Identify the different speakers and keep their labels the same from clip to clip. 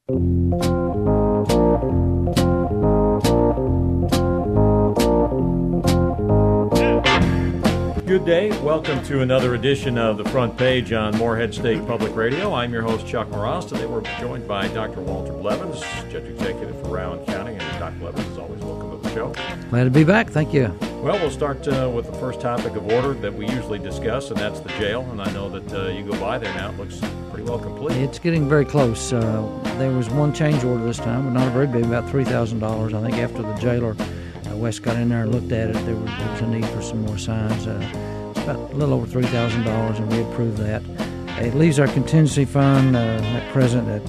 Speaker 1: Good day. Welcome to another edition of The Front Page on Morehead State Public Radio. I'm your host, Chuck Moras. Today we're joined by Dr. Walter Blevins, Judge Executive for Rowan County. And Dr. Blevins, as always, welcome to the show.
Speaker 2: Glad to be back. Thank you.
Speaker 1: Well, we'll start with the first topic of order that we usually discuss, and that's the jail. And I know that you go by there now. It looks pretty well complete.
Speaker 2: It's getting very close. There was one change order this time, but not very big, about $3,000. I think after the jailer, West, got in there and looked at it, there was a need for some more signs. It's about a little over $3,000, and we approved that. It leaves our contingency fund at present at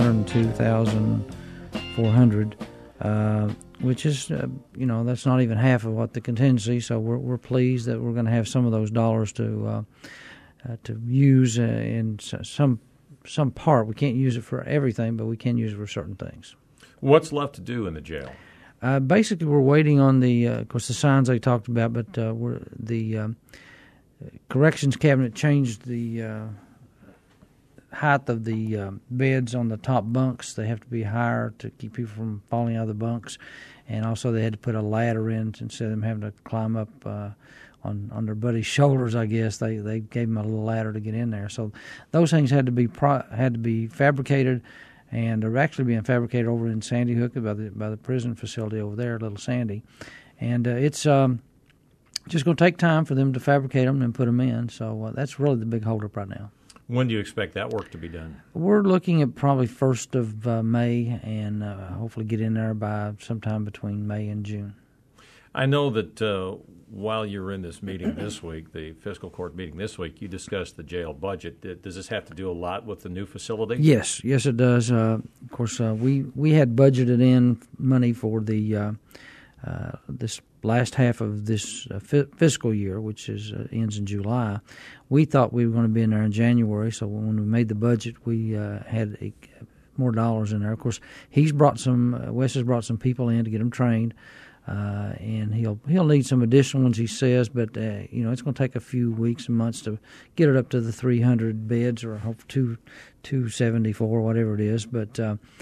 Speaker 2: $602,400, which is, that's not even half of what the contingency. So we're pleased that we're going to have some of those dollars to use in some part. We can't use it for everything, but we can use it for certain things.
Speaker 1: What's left to do in the jail?
Speaker 2: Basically, we're waiting on of course, the signs they talked about, but the corrections cabinet changed the height of the beds on the top bunks. They have to be higher to keep people from falling out of the bunks, and also they had to put a ladder in instead of them having to climb up on their buddy's shoulders. I guess they gave them a little ladder to get in there. So those things had to be fabricated. And they're actually being fabricated over in Sandy Hook by the prison facility over there, Little Sandy. And it's just going to take time for them to fabricate them and put them in. So that's really the big holdup right now.
Speaker 1: When do you expect that work to be done?
Speaker 2: We're looking at probably 1st of May and hopefully get in there by sometime between May and June.
Speaker 1: I know that while you're in this meeting this week, the fiscal court meeting this week, you discussed the jail budget. Does this have to do a lot with the new facility?
Speaker 2: Yes, it does. Of course, we had budgeted in money for the this last half of this fiscal year, which ends in July. We thought we were going to be in there in January, so when we made the budget, we had more dollars in there. Of course, Wes has brought some people in to get them trained. And he'll need some additional ones, he says, but it's going to take a few weeks and months to get it up to the 300 beds or 274, whatever it is. But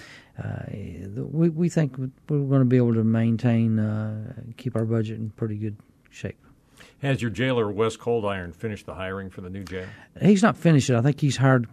Speaker 2: we think we're going to be able to keep our budget in pretty good shape.
Speaker 1: Has your jailer, Wes Coldiron, finished the hiring for the new jail?
Speaker 2: He's not finished it. I think he's hired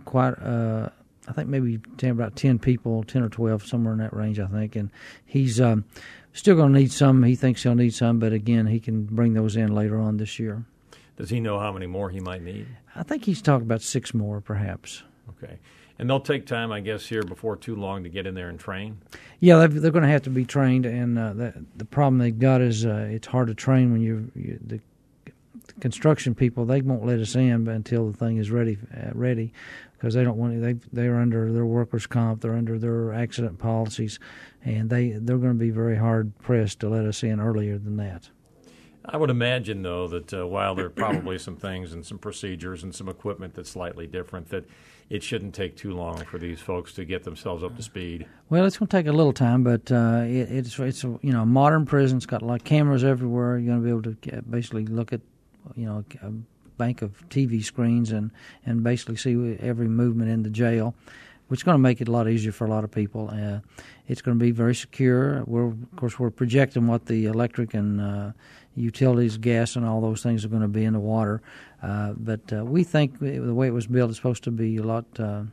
Speaker 2: maybe about 10 people, 10 or 12, somewhere in that range, I think. And he's still going to need some. He thinks he'll need some, but again, he can bring those in later on this year.
Speaker 1: Does he know how many more he might need?
Speaker 2: I think he's talking about 6 more, perhaps.
Speaker 1: Okay. And they'll take time, I guess, here before too long to get in there and train?
Speaker 2: Yeah, they're going to have to be trained, and the problem they've got is it's hard to train when the construction people. They won't let us in until the thing is ready because they don't want they're under their workers' comp, they're under their accident policies, and they're going to be very hard pressed to let us in earlier than that.
Speaker 1: I would imagine, though, that while there are probably some things and some procedures and some equipment that's slightly different, that it shouldn't take too long for these folks to get themselves up to speed.
Speaker 2: Well, it's going to take a little time, but it's a modern prison. It's got like cameras everywhere. You're going to be able to basically look at a bank of TV screens and basically see every movement in the jail, which is going to make it a lot easier for a lot of people. It's going to be very secure. We're projecting what the electric and utilities, gas, and all those things are going to be in the water. But we think the way it was built is supposed to be a lot,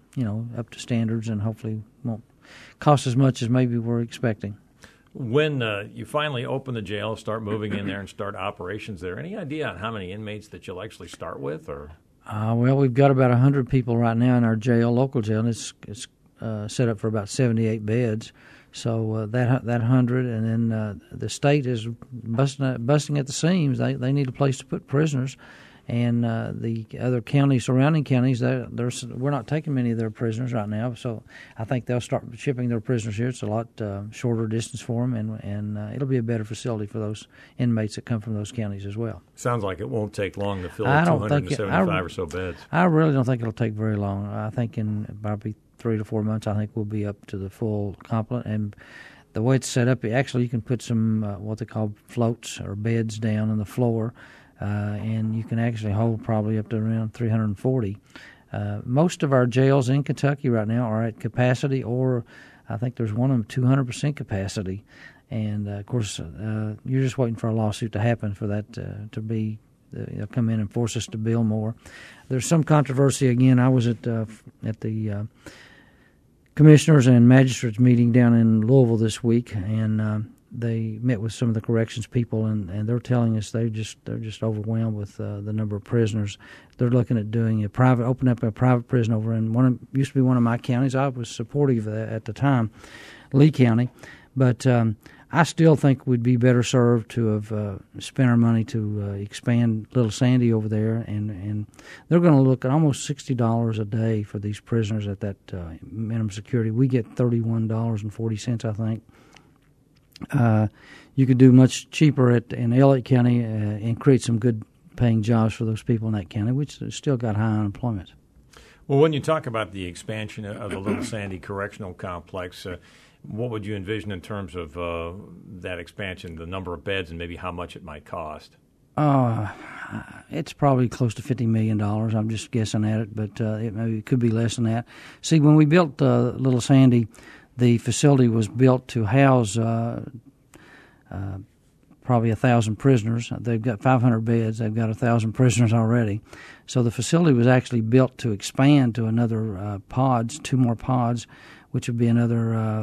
Speaker 2: up to standards, and hopefully won't cost as much as maybe we're expecting.
Speaker 1: When you finally open the jail, start moving in there and start operations there, any idea on how many inmates that you'll actually start with? Or
Speaker 2: well, we've got about 100 people right now in our jail, local jail, and it's set up for about 78 beds. So that 100, and then the state is busting at the seams. They need a place to put prisoners, and the other counties, surrounding counties, we're not taking many of their prisoners right now. So I think they'll start shipping their prisoners here. It's a lot shorter distance for them, and it'll be a better facility for those inmates that come from those counties as well.
Speaker 1: Sounds like it won't take long to fill 275 or so beds.
Speaker 2: I really don't think it'll take very long. I think in probably 3 to 4 months, I think we'll be up to the full complement. And the way it's set up, actually you can put some what they call floats or beds down on the floor, and you can actually hold probably up to around 340. Most of our jails in Kentucky right now are at capacity or I think there's one of them 200% capacity. And, of course, you're just waiting for a lawsuit to happen for that to be come in and force us to build more. There's some controversy. Again, I was at the commissioners and magistrates meeting down in Louisville this week, and they met with some of the corrections people, and they're telling us they're just overwhelmed with the number of prisoners. They're looking at open up a private prison over in used to be one of my counties. I was supportive of that at the time, Lee County, but I still think we'd be better served to have spent our money to expand Little Sandy over there, and they're going to look at almost $60 a day for these prisoners at that minimum security. We get $31.40, I think. You could do much cheaper in Elliott County and create some good paying jobs for those people in that county, which has still got high unemployment.
Speaker 1: Well, when you talk about the expansion of the Little Sandy Correctional Complex, what would you envision in terms of that expansion, the number of beds, and maybe how much it might cost?
Speaker 2: It's probably close to $50 million. I'm just guessing at it, but it could be less than that. See, when we built Little Sandy, the facility was built to house probably 1,000 prisoners. They've got 500 beds. They've got 1,000 prisoners already. So the facility was actually built to expand to another two more pods, which would be another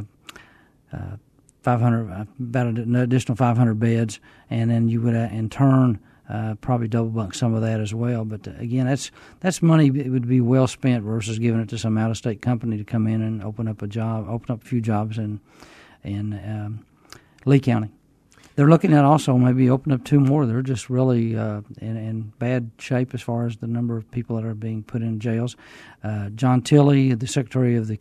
Speaker 2: 500, about an additional 500 beds, and then you would in turn probably double bunk some of that as well. But again, that's money it would be well spent versus giving it to some out of state company to come in and open up a few jobs in Lee County. They're looking at also maybe open up 2 more. They're just really in bad shape as far as the number of people that are being put in jails. John Tilley, the Secretary of the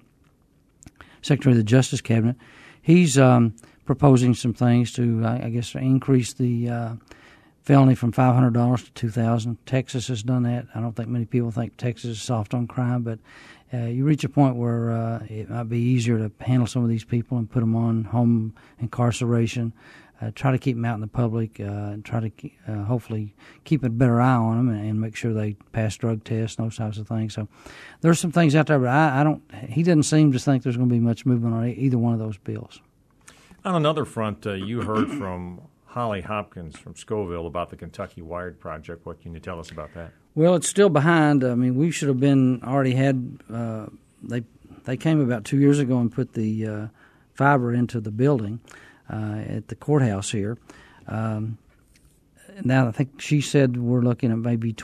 Speaker 2: Justice Cabinet, he's proposing some things to, I guess, increase the felony from $500 to $2,000. Texas has done that. I don't think many people think Texas is soft on crime, but you reach a point where it might be easier to handle some of these people and put them on home incarceration. Try to keep them out in the public, and try to hopefully keep a better eye on them and make sure they pass drug tests and those types of things. So there's some things out there, but he doesn't seem to think there's going to be much movement on either one of those bills.
Speaker 1: On another front, you heard from Holly Hopkins from Scoville about the Kentucky Wired Project. What can you tell us about that?
Speaker 2: Well, it's still behind. I mean, we should have already had they came about 2 years ago and put the fiber into the building at the courthouse here. Now, I think she said we're looking at maybe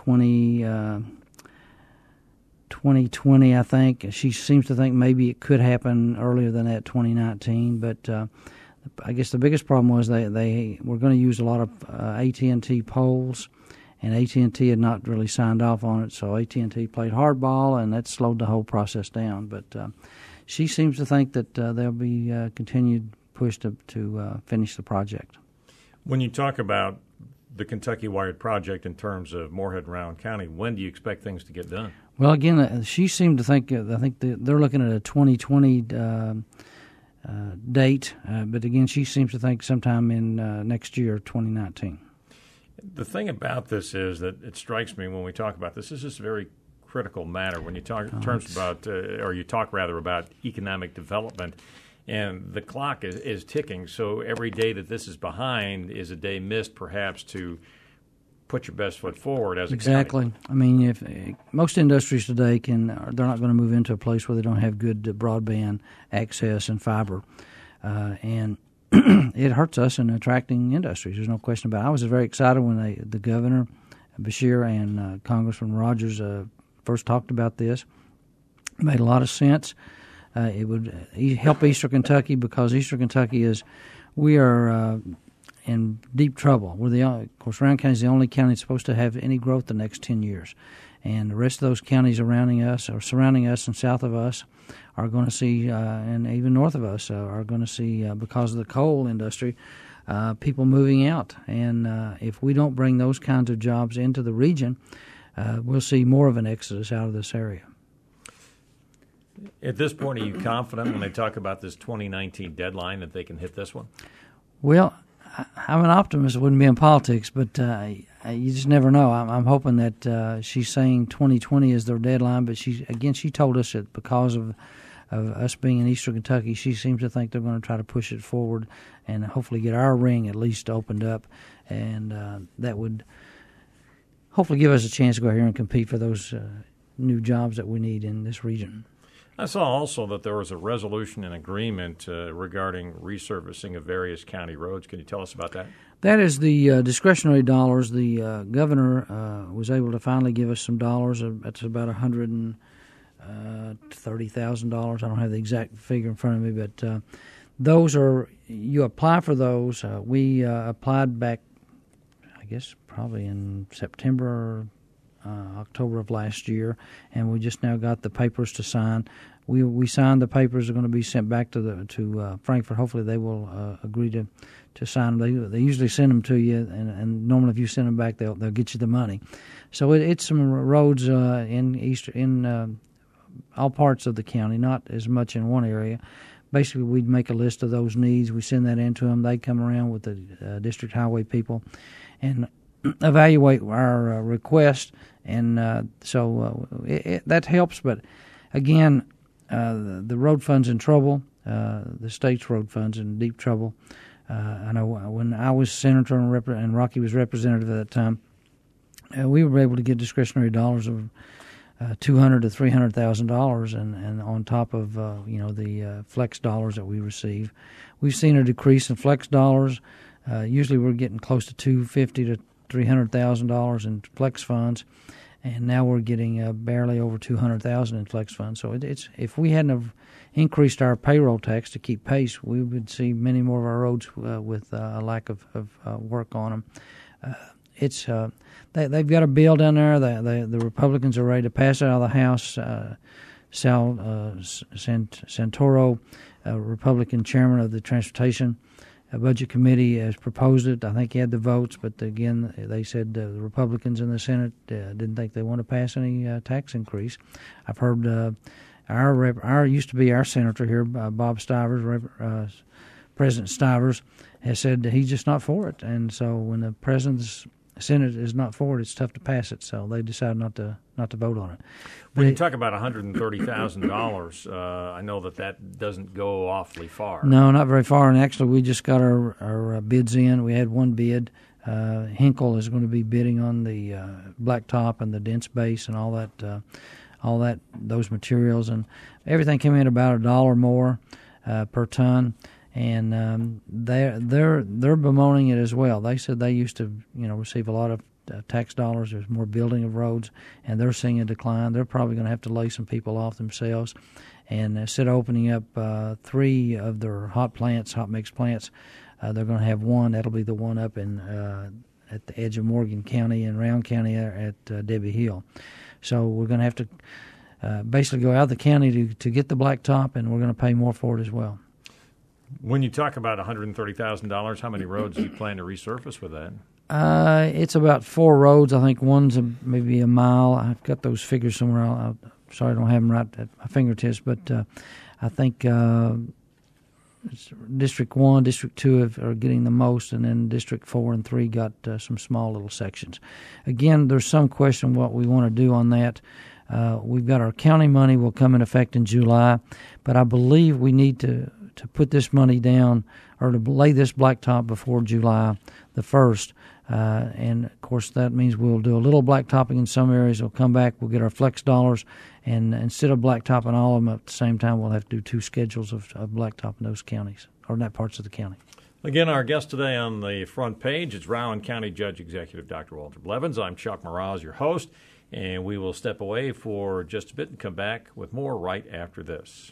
Speaker 2: 2020, I think. She seems to think maybe it could happen earlier than that, 2019. But I guess the biggest problem was they were going to use a lot of AT&T poles, and AT&T had not really signed off on it. So AT&T played hardball, and that slowed the whole process down. But she seems to think that there'll be continued push to finish the project.
Speaker 1: When you talk about the Kentucky Wired Project in terms of Morehead and Rowan County, when do you expect things to get done?
Speaker 2: Well, again, she seemed to think, I think they're looking at a 2020 date, but again, she seems to think sometime in next year, 2019.
Speaker 1: The thing about this is that it strikes me when we talk about this is just a very critical matter. When you talk about economic development, and the clock is ticking, so every day that this is behind is a day missed, perhaps, to put your best foot forward as a
Speaker 2: exactly.
Speaker 1: county.
Speaker 2: I mean, if most industries today they're not going to move into a place where they don't have good broadband access and fiber, and it hurts us in attracting industries. There's no question about it. I was very excited when the governor, Beshear, and Congressman Rogers first talked about this. It made a lot of sense. It would help Eastern Kentucky because Eastern Kentucky we are in deep trouble. Of course, Rowan County is the only county that's supposed to have any growth the next 10 years. And the rest of those counties surrounding us and south of us are going to see, and even north of us are going to see, because of the coal industry, people moving out. And if we don't bring those kinds of jobs into the region, we'll see more of an exodus out of this area.
Speaker 1: At this point, are you confident when they talk about this 2019 deadline that they can hit this one?
Speaker 2: Well, I'm an optimist. It wouldn't be in politics, but you just never know. I'm hoping that she's saying 2020 is their deadline, but she told us that because of us being in Eastern Kentucky, she seems to think they're going to try to push it forward and hopefully get our ring at least opened up, and that would hopefully give us a chance to go out here and compete for those new jobs that we need in this region.
Speaker 1: I saw also that there was a resolution and agreement regarding resurfacing of various county roads. Can you tell us about that?
Speaker 2: That is the discretionary dollars. The governor was able to finally give us some dollars. That's about $130,000. I don't have the exact figure in front of me, but those are, you apply for those. We applied back, I guess, probably in September or October of last year, and we just now got the papers to sign. We signed the papers. Are going to be sent back to Frankfort. Hopefully, they will agree to sign them. They usually send them to you, and normally if you send them back, they'll get you the money. So it's some roads in all parts of the county, not as much in one area. Basically, we'd make a list of those needs. We send that in to them. They come around with the district highway people and evaluate our request, and so that helps. But again, the road fund's in trouble. The state's road fund's in deep trouble. I know when I was senator and Rocky was representative at that time, we were able to get discretionary dollars of $200,000 to $300,000, and on top of the flex dollars that we receive, we've seen a decrease in flex dollars. Usually, we're getting close to $250,000 to $300,000 in flex funds, and now we're getting barely over $200,000 in flex funds. So it's if we hadn't have increased our payroll tax to keep pace, we would see many more of our roads with a lack of work on them. They've got a bill down there. The Republicans are ready to pass it out of the House. Sal Santoro, Republican chairman of the Transportation Budget Committee, has proposed it. I think he had the votes, but again, they said the Republicans in the Senate didn't think they want to pass any tax increase. I've heard our used to be our senator here, Bob Stivers, President Stivers, has said that he's just not for it. And so when the president's Senate is not for it, it's tough to pass it. So they decided not to vote on it.
Speaker 1: When you talk about $130,000, I know that doesn't go awfully far.
Speaker 2: No, not very far. And actually, we just got our bids in. We had one bid. Hinkle is going to be bidding on the blacktop and the dense base and all that those materials, and everything came in about $1 more per ton. And they're bemoaning it as well. They said they used to receive a lot of tax dollars. There's more building of roads, and they're seeing a decline. They're probably going to have to lay some people off themselves. And instead of opening up 3 of their hot mix plants, they're going to have one. That'll be the one up in at the edge of Morgan County and Round County at Debbie Hill. So we're going to have to basically go out of the county to get the blacktop, and we're going to pay more for it as well.
Speaker 1: When you talk about $130,000, how many roads do you plan to resurface with that?
Speaker 2: It's about 4 roads. I think one's maybe a mile. I've got those figures somewhere. I'm sorry I don't have them right at my fingertips, but I think District 1, District 2 are getting the most, and then District 4 and 3 got some small little sections. Again, there's some question what we want to do on that. We've got our county money will come in effect in July, but I believe we need to put this money down or to lay this blacktop before July the 1st. And, of course, that means we'll do a little blacktopping in some areas. We'll come back, we'll get our flex dollars, and instead of blacktopping all of them at the same time, we'll have to do 2 schedules of blacktop in those counties, or in that parts of the county.
Speaker 1: Again, our guest today on the front page is Rowan County Judge Executive Dr. Walter Blevins. I'm Chuck Mraz, your host, and we will step away for just a bit and come back with more right after this.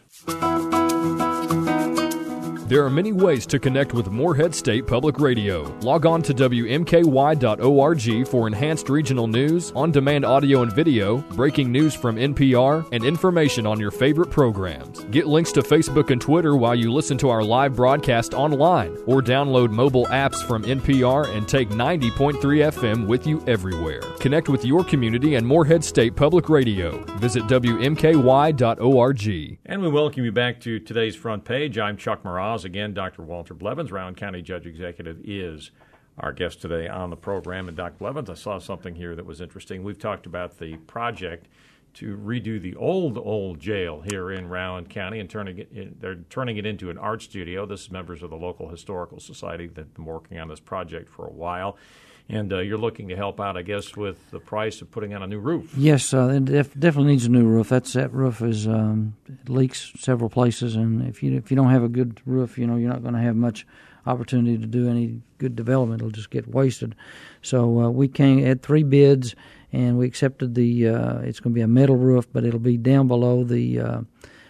Speaker 3: There are many ways to connect with Morehead State Public Radio. Log on to WMKY.org for enhanced regional news, on-demand audio and video, breaking news from NPR, and information on your favorite programs. Get links to Facebook and Twitter while you listen to our live broadcast online, or download mobile apps from NPR and take 90.3 FM with you everywhere. Connect with your community and Morehead State Public Radio. Visit WMKY.org.
Speaker 1: And we welcome you back to today's front page. I'm Chuck Mraz. Again, Dr. Walter Blevins, Rowan County Judge Executive, is our guest today on the program. And Dr. Blevins, I saw something here that was interesting. We've talked about the project to redo the old jail here in Rowan County and they're turning it into an art studio. This is members of the local historical society that have been working on this project for a while. And you're looking to help out, I guess, with the price of putting on a new roof.
Speaker 2: Yes, it definitely needs a new roof. That roof is leaks several places, and if you don't have a good roof, you're not going to have much opportunity to do any good development. It'll just get wasted. So we had 3 bids, and we accepted the. It's going to be a metal roof, but it'll be down below the.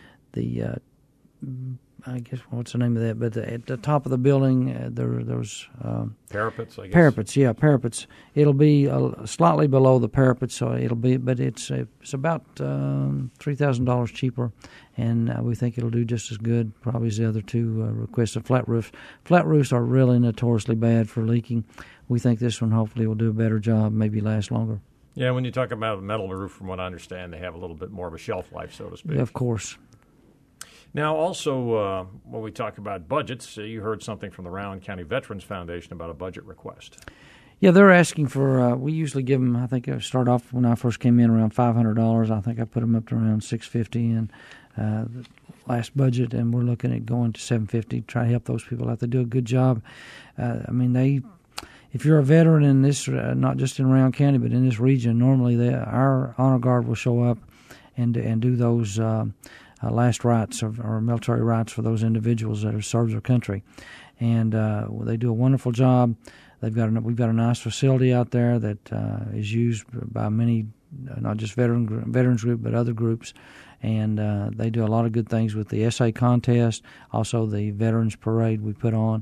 Speaker 2: I guess what's the name of that? But at the top of the building, there's
Speaker 1: parapets. I guess.
Speaker 2: Parapets. It'll be slightly below the parapets, so it'll be. But it's about $3,000 cheaper, and we think it'll do just as good, probably as the other 2 requested flat roofs. Flat roofs are really notoriously bad for leaking. We think this one hopefully will do a better job, maybe last longer.
Speaker 1: Yeah, when you talk about a metal roof, from what I understand, they have a little bit more of a shelf life, so to speak.
Speaker 2: Yeah, of course.
Speaker 1: Now, also, when we talk about budgets, you heard something from the Rowan County Veterans Foundation about a budget request.
Speaker 2: Yeah, they're asking for, we usually give them, I think I start off when I first came in around $500. I think I put them up to around $650 in the last budget, and we're looking at going to $750, try to help those people out. They do a good job. If you're a veteran in this, not just in Rowan County, but in this region, normally our Honor Guard will show up and do those last rites or military rites for those individuals that have served their country, and they do a wonderful job. We've got a nice facility out there that is used by many, not just veterans group, but other groups, and they do a lot of good things with the essay contest, also the Veterans Parade they put on.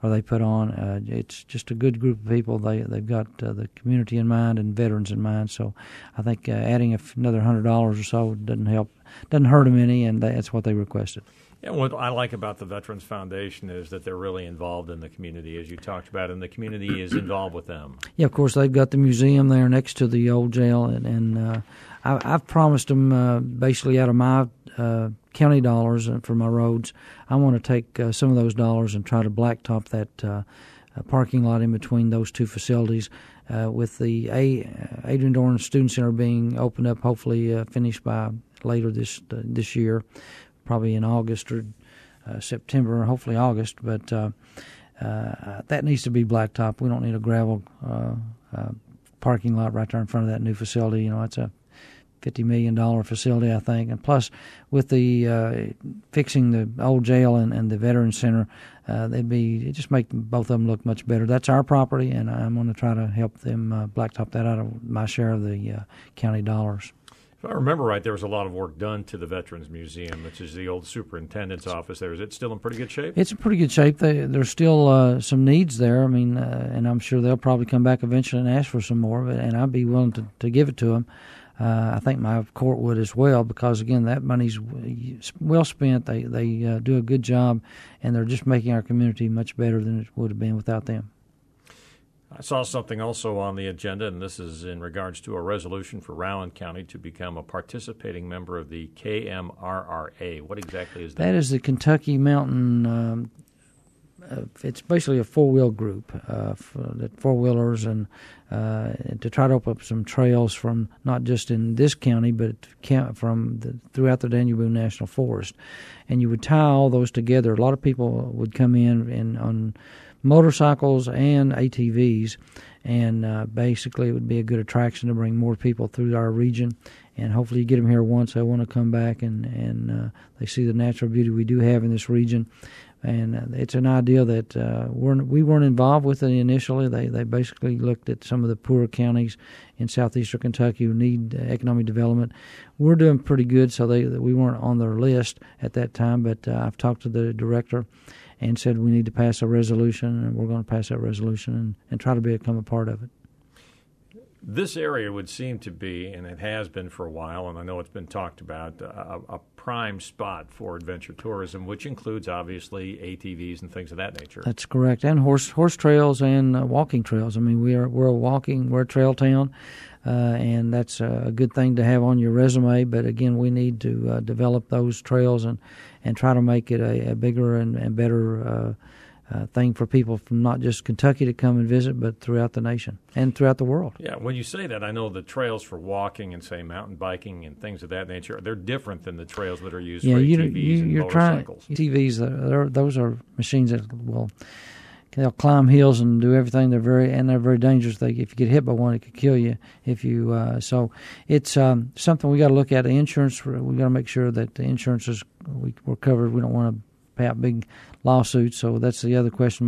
Speaker 2: It's just a good group of people. They've got the community in mind and veterans in mind. So I think adding another $100 or so doesn't hurt them any, and that's what they requested.
Speaker 1: Yeah, what I like about the Veterans Foundation is that they're really involved in the community, as you talked about, and the community is involved with them. Yeah,
Speaker 2: of course, they've got the museum there next to the old jail, and I've promised them basically out of my county dollars for my roads, I want to take some of those dollars and try to blacktop that parking lot in between those 2 facilities. With the Adrian Dorn Student Center being opened up, hopefully finished by later this year, probably in August or September, hopefully August. But that needs to be blacktop. We don't need a gravel parking lot right there in front of that new facility. It's a $50 million facility, I think. And plus, with the fixing the old jail and the Veterans Center, it just make both of them look much better. That's our property, and I'm going to try to help them blacktop that out of my share of the county dollars.
Speaker 1: If I remember right, there was a lot of work done to the Veterans Museum, which is the old superintendent's office there. Is it still in pretty good shape?
Speaker 2: It's in pretty good shape. There's still some needs there. I mean, and I'm sure they'll probably come back eventually and ask for some more, and I'd be willing to give it to them. I think my court would as well, because, again, that money's well spent. They do a good job, and they're just making our community much better than it would have been without them.
Speaker 1: I saw something also on the agenda, and this is in regards to a resolution for Rowan County to become a participating member of the KMRRA. What exactly is that?
Speaker 2: That is the Kentucky Mountain. It's basically a 4-wheel group, four-wheelers, and to try to open up some trails from not just in this county, but throughout the Daniel Boone National Forest. And you would tie all those together. A lot of people would come in on motorcycles and ATVs, and basically it would be a good attraction to bring more people through our region. And hopefully you get them here once, they want to come back, and they see the natural beauty we do have in this region. And it's an idea that we weren't involved with it initially. They basically looked at some of the poorer counties in southeastern Kentucky who need economic development. We're doing pretty good, so we weren't on their list at that time. But I've talked to the director and said we need to pass a resolution, and we're going to pass that resolution and try to become a part of it.
Speaker 1: This area would seem to be, and it has been for a while, and I know it's been talked about, a prime spot for adventure tourism, which includes, obviously, ATVs and things of that nature.
Speaker 2: That's correct, and horse trails and walking trails. I mean, we're a trail town, and that's a good thing to have on your resume. But again, we need to develop those trails and try to make it a bigger and better thing for people from not just Kentucky to come and visit, but throughout the nation and throughout the world.
Speaker 1: Yeah, when you say that, I know the trails for walking and, say, mountain biking and things of that nature, they're different than the trails that are used for ATVs and motorcycles.
Speaker 2: ATVs, those are machines that they'll climb hills and do everything. They're very dangerous. If you get hit by one, it could kill you. So it's something we got to look at. The insurance, we got to make sure that the insurance we're covered. We don't want to pay out big lawsuits. So that's the other question.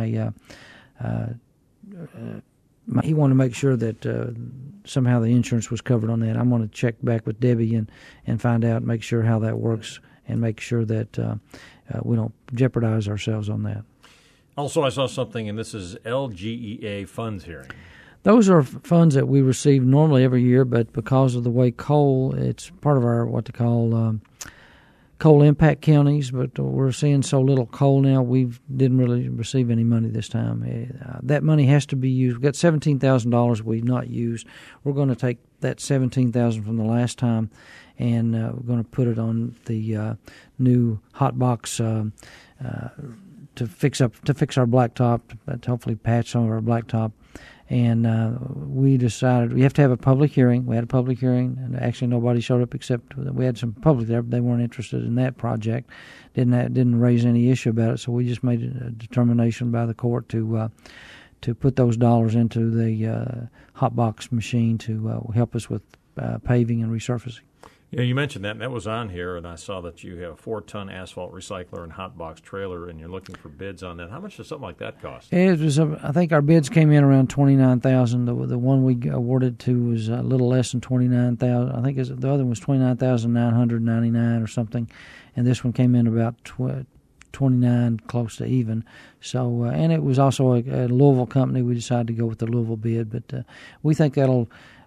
Speaker 2: He wanted to make sure that somehow the insurance was covered on that. I'm going to check back with Debbie and find out, make sure how that works, and make sure that we don't jeopardize ourselves on that.
Speaker 1: Also, I saw something, and this is LGEA funds hearing. Those
Speaker 2: are funds that we receive normally every year, but because of the way it's part of our what they call coal impact counties, but we're seeing so little coal now, we didn't really receive any money this time. That money has to be used. We've got $17,000 we've not used. We're going to take that $17,000 from the last time, and we're going to put it on the new hot box to fix our blacktop, to hopefully patch some of our blacktop. And we decided we have to have a public hearing. We had a public hearing, and actually nobody showed up except we had some public there, but they weren't interested in that project. Didn't raise any issue about it, so we just made a determination by the court to put those dollars into the hot box machine to help us with paving and resurfacing.
Speaker 1: Yeah, you mentioned that, and that was on here, and I saw that you have a 4-ton asphalt recycler and hot box trailer, and you're looking for bids on that. How much does something like that cost?
Speaker 2: It was, I think our bids came in around $29,000. The one we awarded to was a little less than $29,000. I think the other one was $29,999 or something, and this one came in about $29, close to even. So, and it was also a Louisville company. We decided to go with the Louisville bid, but we think that'll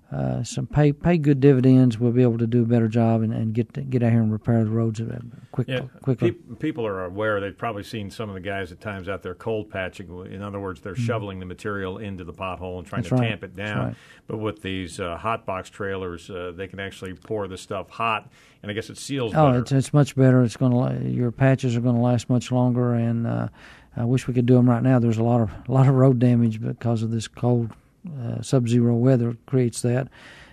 Speaker 2: pay good dividends. We'll be able to do a better job and get out here and repair the roads quickly.
Speaker 1: People are aware. They've probably seen some of the guys at times out there cold patching. In other words, they're shoveling the material into the pothole and trying to tamp it down.
Speaker 2: Right.
Speaker 1: But with these hot box trailers, they can actually pour the stuff hot, and I guess it seals better.
Speaker 2: It's much better. It's your patches are going to last much longer, and I wish we could do them right now. There's a lot of road damage because of this cold. Sub-zero weather creates that,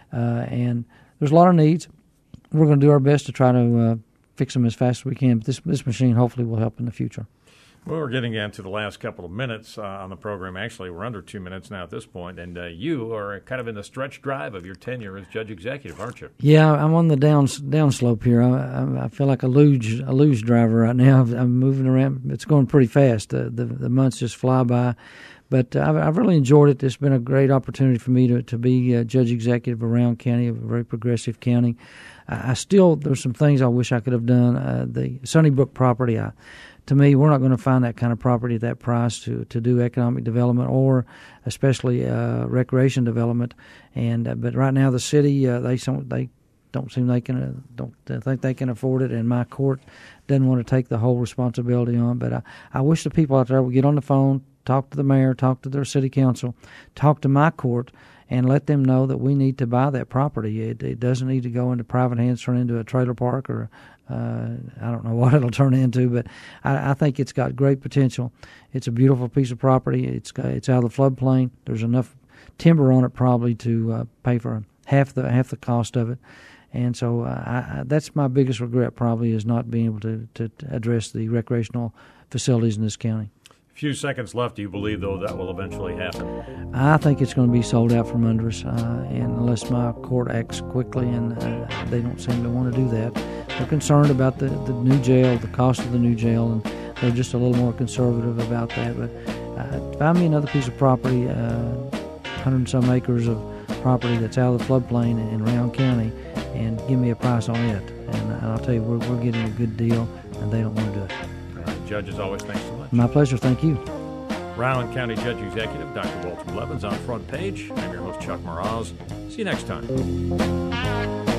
Speaker 2: and there's a lot of needs. We're going to do our best to try to fix them as fast as we can, but this machine hopefully will help in the future.
Speaker 1: Well, we're getting down to the last couple of minutes on the program. Actually, we're under 2 minutes now at this point, and you are kind of in the stretch drive of your tenure as judge executive, aren't you?
Speaker 2: Yeah, I'm on the downslope here. I feel like a luge driver right now. I'm moving around. It's going pretty fast. The months just fly by. But I've really enjoyed it. It's been a great opportunity for me to be judge executive of Rowan County, a very progressive county. There's some things I wish I could have done. The Sunnybrook property, to me, we're not going to find that kind of property at that price to do economic development or especially recreation development. But right now the city they don't think they can afford it, and my court doesn't want to take the whole responsibility on. But I wish the people out there would get on the phone, talk to the mayor, talk to their city council, talk to my court, and let them know that we need to buy that property. It doesn't need to go into private hands, turn into a trailer park, or I don't know what it'll turn into, but I think it's got great potential. It's a beautiful piece of property. It's out of the floodplain. There's enough timber on it probably to pay for half the cost of it. And so that's my biggest regret probably, is not being able to address the recreational facilities in this county.
Speaker 1: Few seconds left. Do you believe, though, that will eventually happen?
Speaker 2: I think it's going to be sold out from under us, and unless my court acts quickly, and they don't seem to want to do that. They're concerned about the new jail, the cost of the new jail, and they're just a little more conservative about that. But find me another piece of property, 100 and some acres of property that's out of the floodplain in Rowan County, and give me a price on it. And I'll tell you, we're getting a good deal, and they don't want to do it.
Speaker 1: Judge, as always, thanks so much.
Speaker 2: My pleasure. Thank you.
Speaker 1: Rowan County Judge Executive Dr. Walter Blevins on Front Page. I'm your host, Chuck Moroz. See you next time.